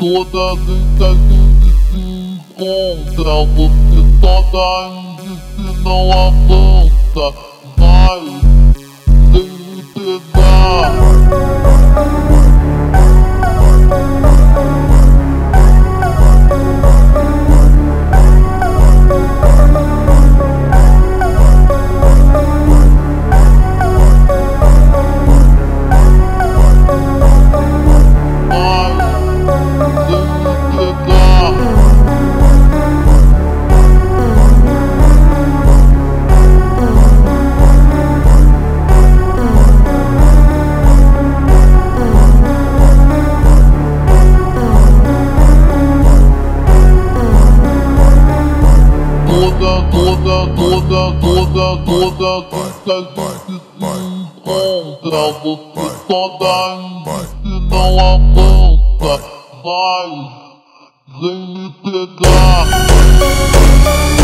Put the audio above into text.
Toda vez que se encontra, você só dá índice e não avança. Vai, sem me pegar. Toda vez que a gente se encontra, você só dá índice e não avança. Vai, vem me pegar.